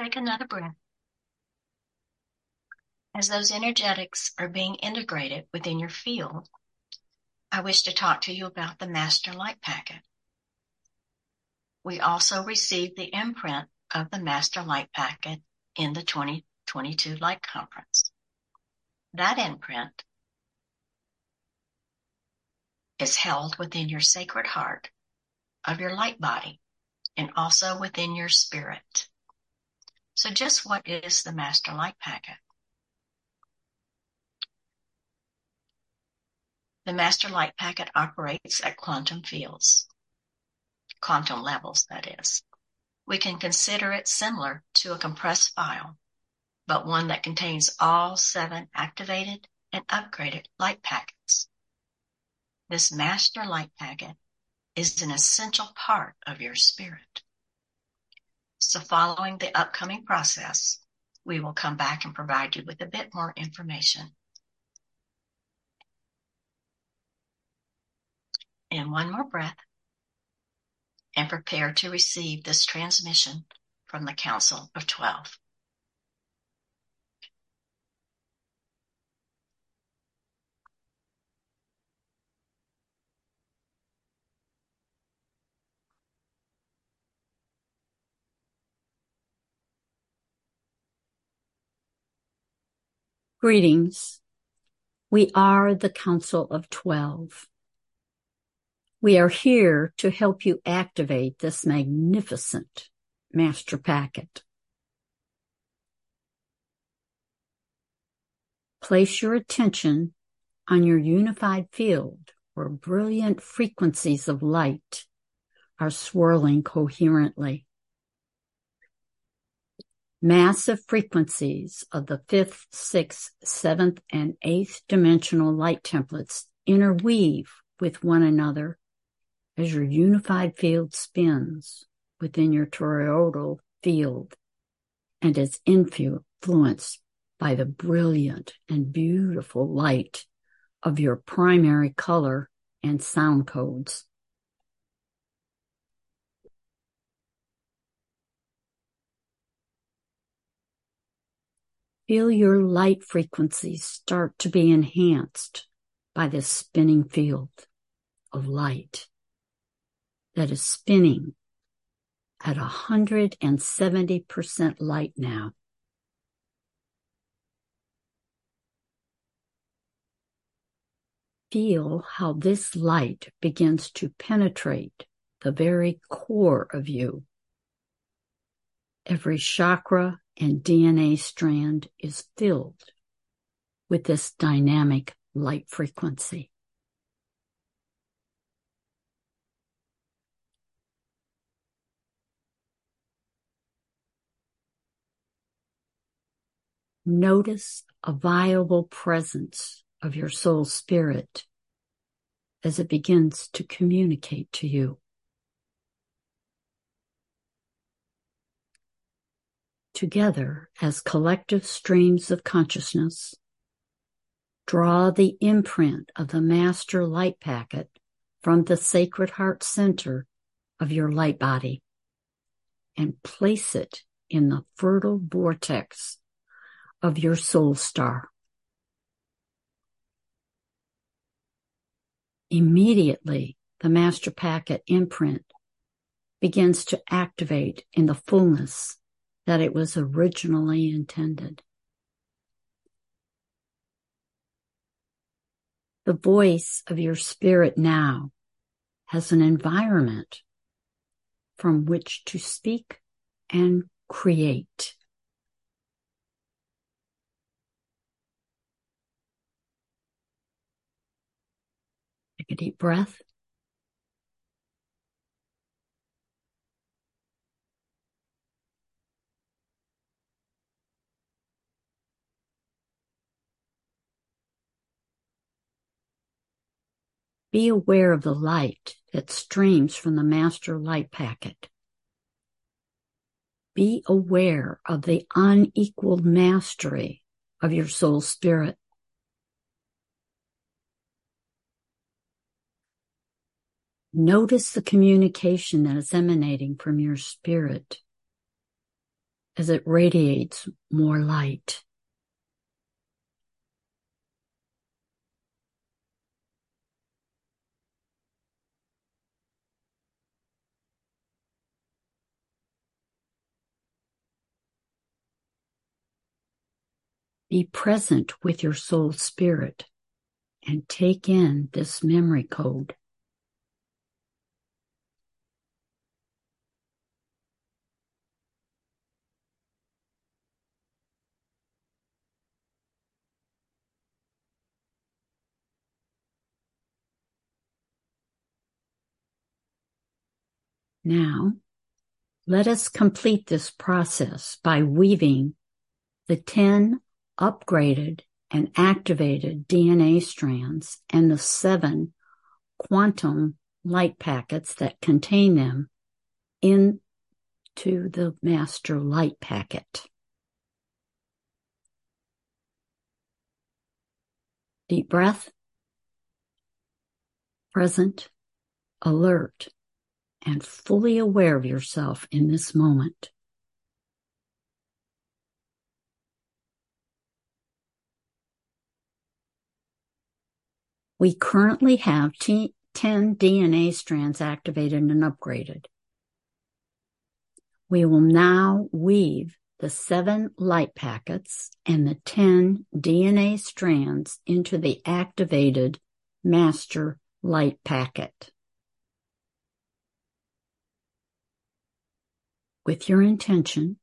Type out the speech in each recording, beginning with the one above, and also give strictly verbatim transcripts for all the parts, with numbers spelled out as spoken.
Take another breath. As those energetics are being integrated within your field, I wish to talk to you about the Master Light Packet. We also received the imprint of the Master Light Packet in the twenty twenty-two Light Conference. That imprint is held within your sacred heart of your light body and also within your spirit. So just what is the Master Light Packet? The Master Light Packet operates at quantum fields, quantum levels, that is. We can consider it similar to a compressed file, but one that contains all seven activated and upgraded light packets. This Master Light Packet is an essential part of your spirit. So following the upcoming process, we will come back and provide you with a bit more information. And one more breath, and prepare to receive this transmission from the Council of Twelve. Greetings. We are the Council of Twelve. We are here to help you activate this magnificent Master Packet. Place your attention on your unified field where brilliant frequencies of light are swirling coherently. Massive frequencies of the fifth, sixth, seventh, and eighth dimensional light templates interweave with one another as your unified field spins within your toroidal field and is influenced by the brilliant and beautiful light of your primary color and sound codes. Feel your light frequencies start to be enhanced by this spinning field of light that is spinning at one hundred seventy percent light now. Feel how this light begins to penetrate the very core of you. Every chakra and D N A strand is filled with this dynamic light frequency. Notice a viable presence of your soul spirit as it begins to communicate to you. Together, as collective streams of consciousness, draw the imprint of the Master Light Packet from the Sacred Heart Center of your light body and place it in the fertile vortex of your soul star. Immediately, the Master Packet imprint begins to activate in the fullness that it was originally intended. The voice of your spirit now has an environment from which to speak and create. Take a deep breath. Be aware of the light that streams from the Master Light Packet. Be aware of the unequaled mastery of your soul spirit. Notice the communication that is emanating from your spirit as it radiates more light. Be present with your soul spirit and take in this memory code. Now, let us complete this process by weaving the ten upgraded and activated D N A strands and the seven quantum light packets that contain them into the master light packet. Deep breath, present, alert, and fully aware of yourself in this moment. We currently have t- ten D N A strands activated and upgraded. We will now weave the seven light packets and the ten D N A strands into the activated master light packet. With your intention,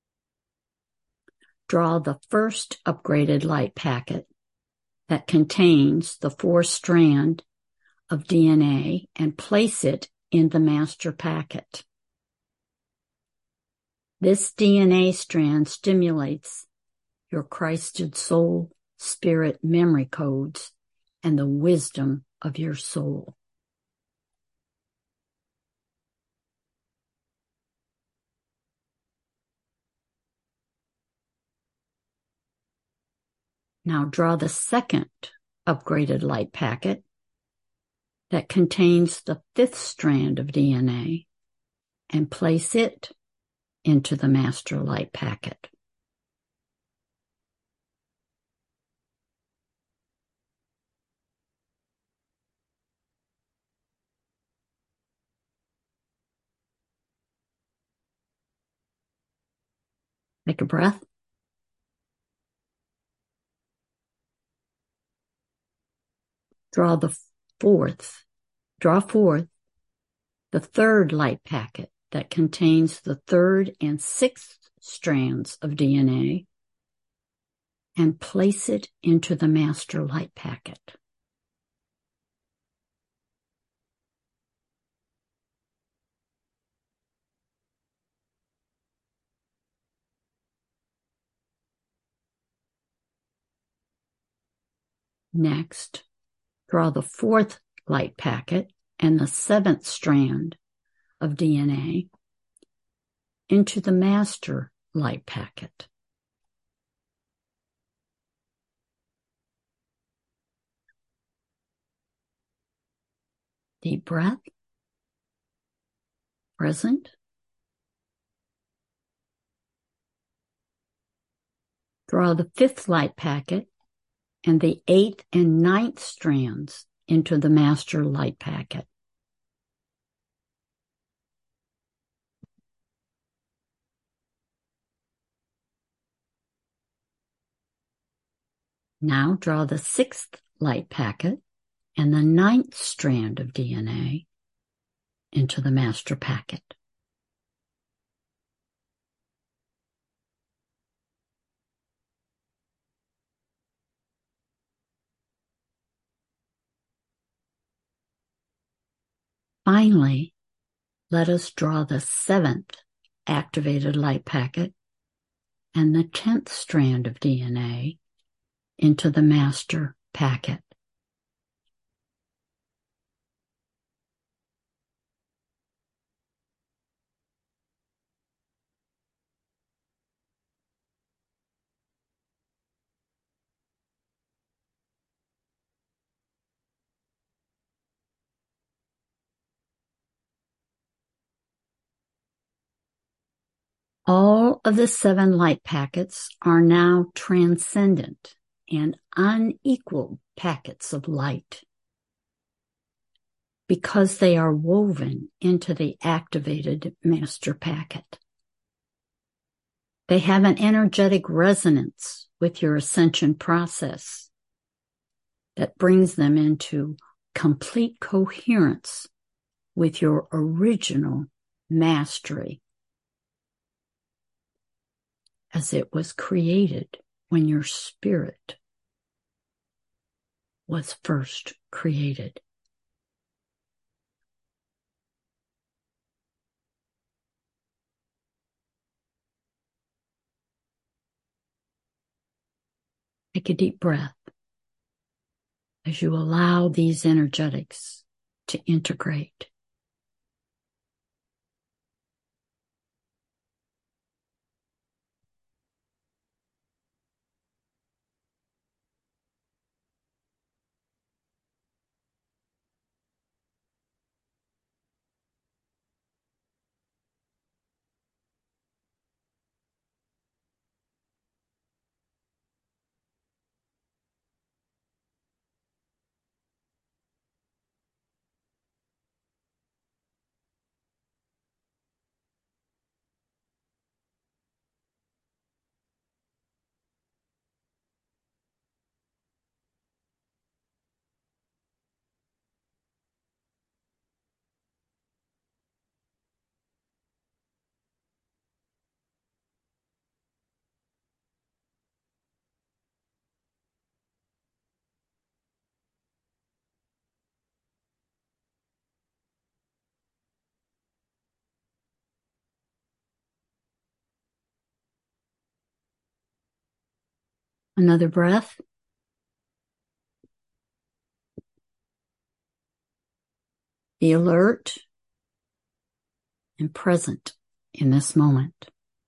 draw the first upgraded light packet that contains the fourth strand of D N A and place it in the master packet. This D N A strand stimulates your Christed soul, spirit memory codes and the wisdom of your soul. Now draw the second upgraded light packet that contains the fifth strand of D N A and place it into the master light packet. Take a breath. Draw the fourth, draw forth the third light packet that contains the third and sixth strands of D N A and place it into the master light packet. Next, draw the fourth light packet and the seventh strand of D N A into the master light packet. Deep breath. Present. Draw the fifth light packet and the eighth and ninth strands into the master light packet. Now draw the sixth light packet and the ninth strand of D N A into the master packet. Finally, let us draw the seventh activated light packet and the tenth strand of D N A into the master packet. All of the seven light packets are now transcendent and unequaled packets of light because they are woven into the activated master packet. They have an energetic resonance with your ascension process that brings them into complete coherence with your original mastery as it was created when your spirit was first created. Take a deep breath as you allow these energetics to integrate. Another breath. Be alert and present in this moment.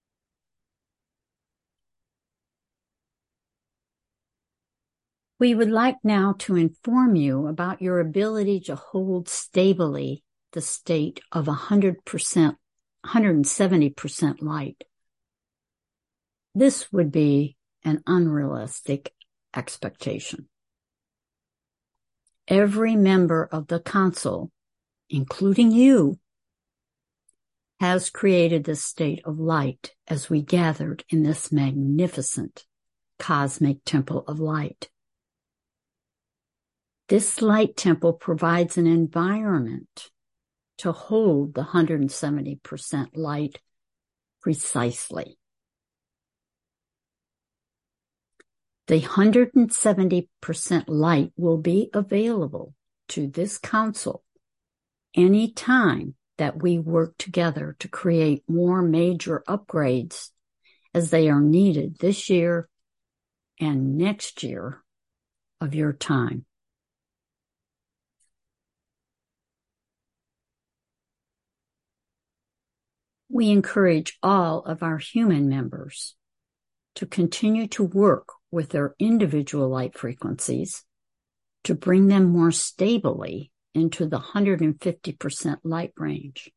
We would like now to inform you about your ability to hold stably the state of one hundred percent, one hundred seventy percent light. This would be an unrealistic expectation. Every member of the council, including you, has created this state of light as we gathered in this magnificent cosmic temple of light. This light temple provides an environment to hold the one hundred seventy percent light precisely. The one hundred seventy percent light will be available to this council any time that we work together to create more major upgrades as they are needed this year and next year of your time. We encourage all of our human members to continue to work with their individual light frequencies to bring them more stably into the one hundred fifty percent light range.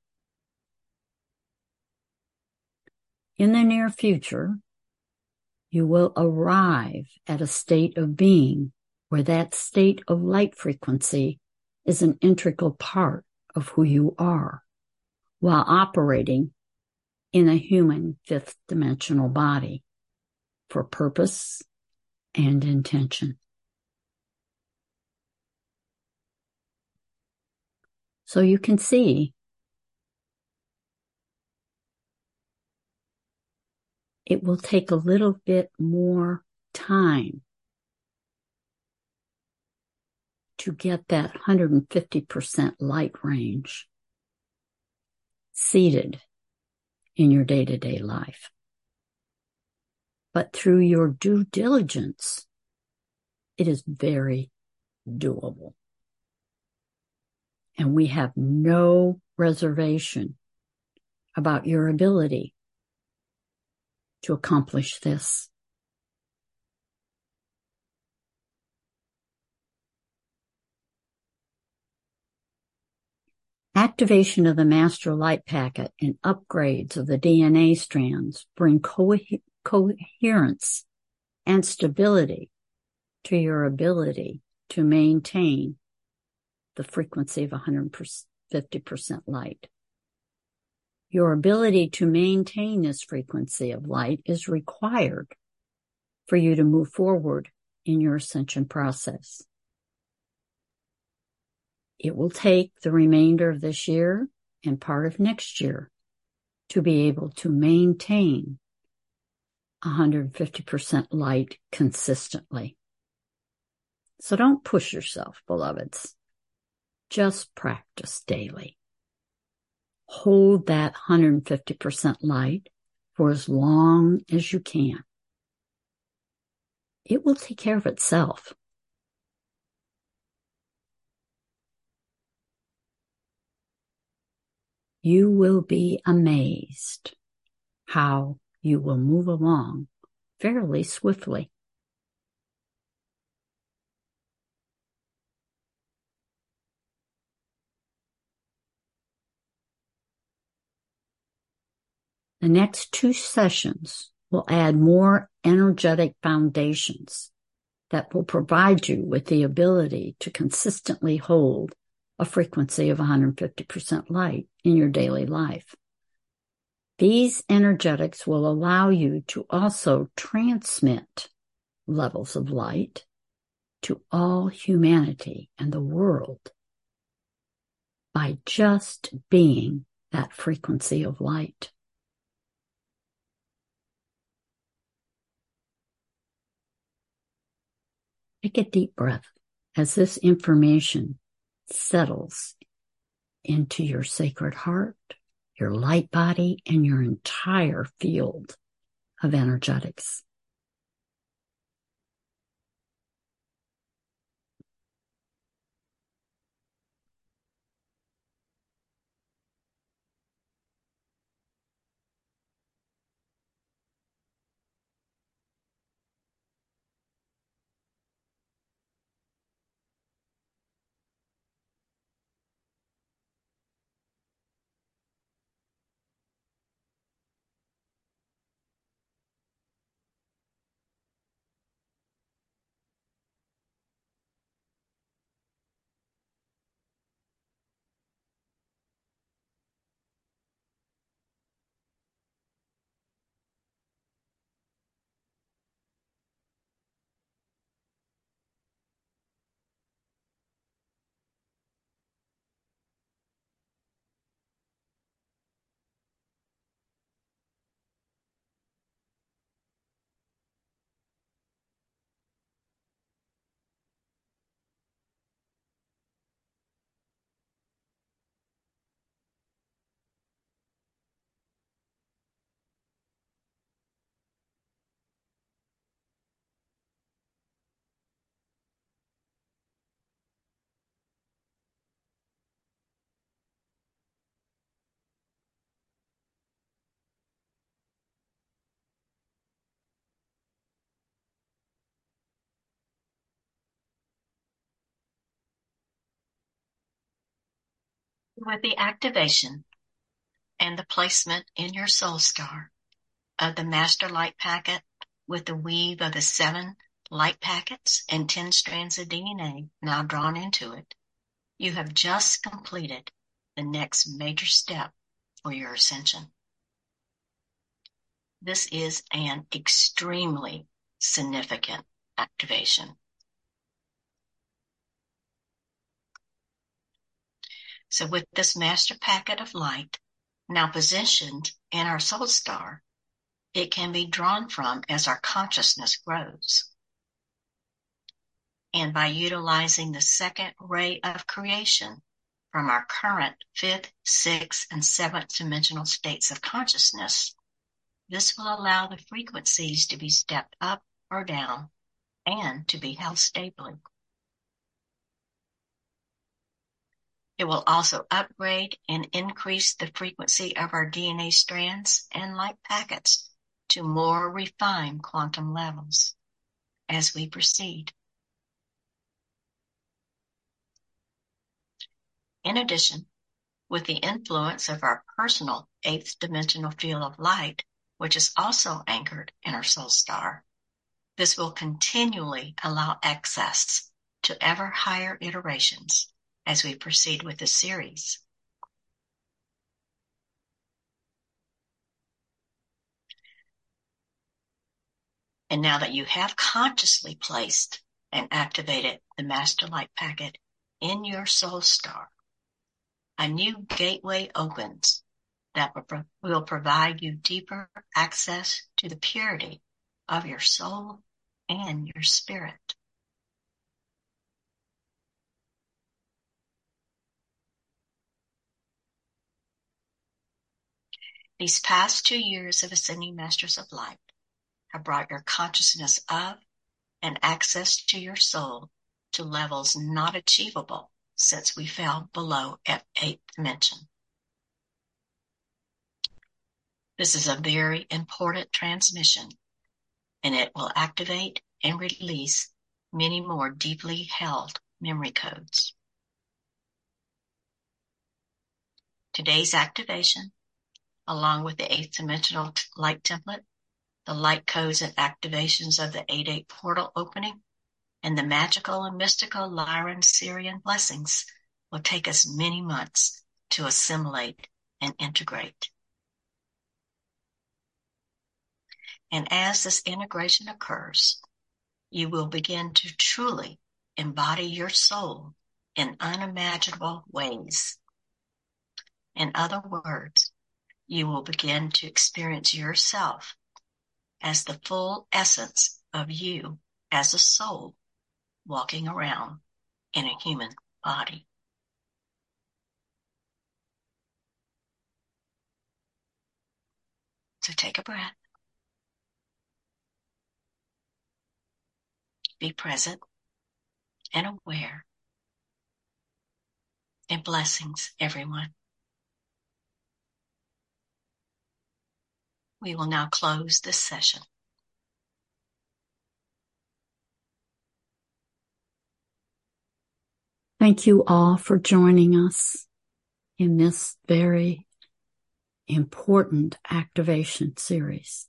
In the near future, you will arrive at a state of being where that state of light frequency is an integral part of who you are, while operating in a human fifth dimensional body for purpose and intention. So you can see it will take a little bit more time to get that one hundred fifty percent light range seated in your day-to-day life. But through your due diligence, it is very doable. And we have no reservation about your ability to accomplish this. Activation of the master light packet and upgrades of the D N A strands bring co- coherence and stability to your ability to maintain the frequency of one hundred fifty percent light. Your ability to maintain this frequency of light is required for you to move forward in your ascension process. It will take the remainder of this year and part of next year to be able to maintain one hundred fifty percent light consistently. So don't push yourself, beloveds. Just practice daily. Hold that one hundred fifty percent light for as long as you can. It will take care of itself. You will be amazed how you will move along fairly swiftly. The next two sessions will add more energetic foundations that will provide you with the ability to consistently hold a frequency of one hundred fifty percent light in your daily life. These energetics will allow you to also transmit levels of light to all humanity and the world by just being that frequency of light. Take a deep breath as this information settles into your sacred heart, your light body, and your entire field of energetics. With the activation and the placement in your soul star of the master light packet with the weave of the seven light packets and ten strands of D N A now drawn into it, you have just completed the next major step for your ascension. This is an extremely significant activation. So with this master packet of light now positioned in our soul star, it can be drawn from as our consciousness grows. And by utilizing the second ray of creation from our current fifth, sixth, and seventh dimensional states of consciousness, this will allow the frequencies to be stepped up or down and to be held stably. It will also upgrade and increase the frequency of our D N A strands and light packets to more refined quantum levels as we proceed. In addition, with the influence of our personal eighth dimensional field of light, which is also anchored in our soul star. This will continually allow access to ever higher iterations as we proceed with the series. And now that you have consciously placed and activated the Master Light Packet in your soul star, a new gateway opens that will provide you deeper access to the purity of your soul and your spirit. These past two years of Ascending Masters of Light have brought your consciousness of and access to your soul to levels not achievable since we fell below at eighth dimension. This is a very important transmission, and it will activate and release many more deeply held memory codes. Today's activation, along with the eighth dimensional light template, the light codes and activations of the eight eight portal opening, and the magical and mystical Lyran Sirian blessings will take us many months to assimilate and integrate. And as this integration occurs, you will begin to truly embody your soul in unimaginable ways. In other words, you will begin to experience yourself as the full essence of you as a soul walking around in a human body. So take a breath. Be present and aware. And blessings, everyone. We will now close this session. Thank you all for joining us in this very important activation series.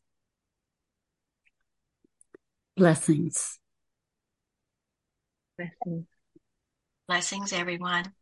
Blessings. Blessings. Blessings, everyone.